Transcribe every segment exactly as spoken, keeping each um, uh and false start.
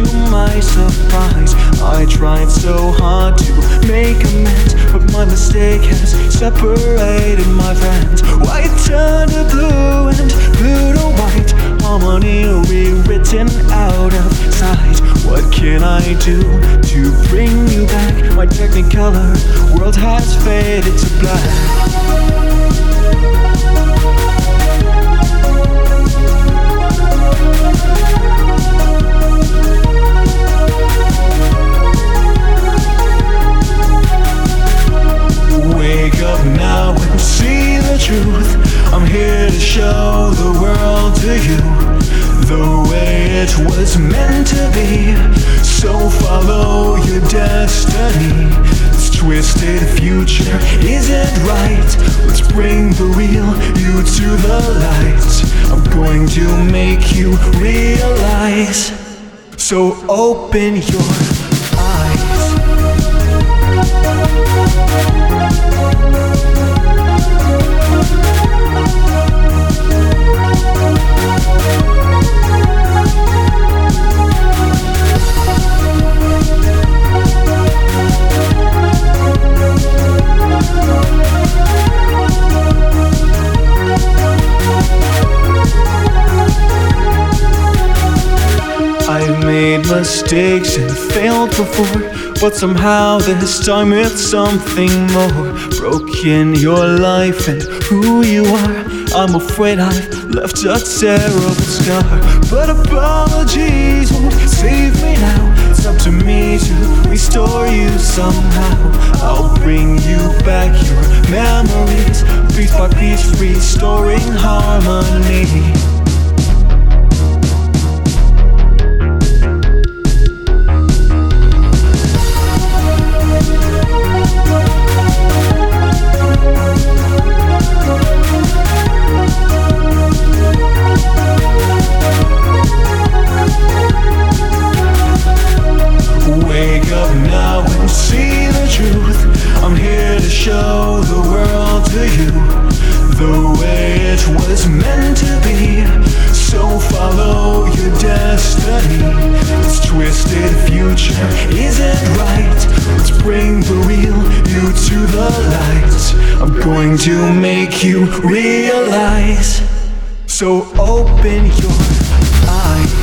my surprise, I tried so hard to make amends, but my mistake has separated my friends. White turned to blue and blue to white, harmony rewritten out of sight. What can I do to bring you back? My technicolor world has faded to black. Wake up now and see the truth. I'm here to show the world to you the way it was meant to be. So follow your destiny. This twisted future isn't right. Let's bring the real you to the light. I'm going to make you realize. So open your eyes. I've made mistakes and failed before, but somehow this time it's something more. Broken your life and who you are, I'm afraid I've left a terrible scar. But apologies won't save me now. It's up to me to restore you somehow. I'll bring you back your memories, piece by piece, restoring harmony. Wake up now and see the truth. I'm here to show the world to you the way it was meant to be. So follow your destiny. This twisted future isn't right. Let's bring the real you to the light. I'm going to make you realize. So open your eyes.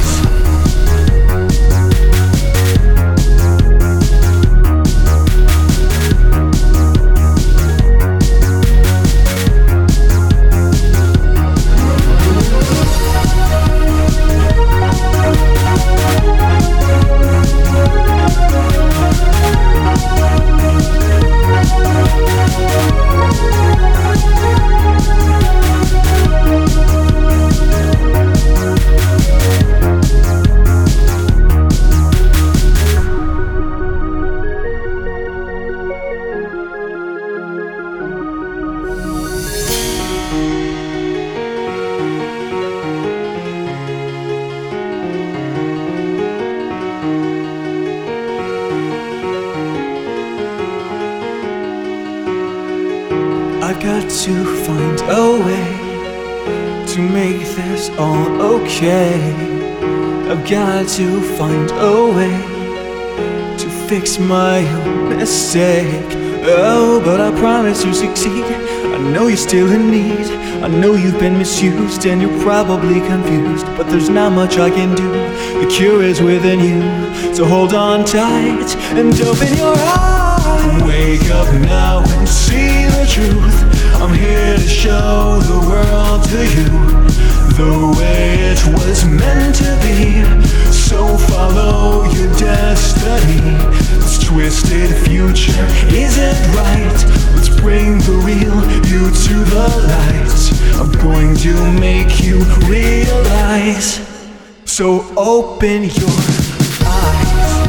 I've got to find a way to make this all okay. I've got to find a way to fix my own mistake. Oh, but I promise to succeed. I know you're still in need. I know you've been misused and you're probably confused, but there's not much I can do. The cure is within you, so hold on tight and open your eyes. Wake up now and see the truth. I'm here to show the world to you the way it was meant to be. So follow your destiny. This twisted future isn't right. Let's bring the real you to the light. I'm going to make you realize. So open your eyes.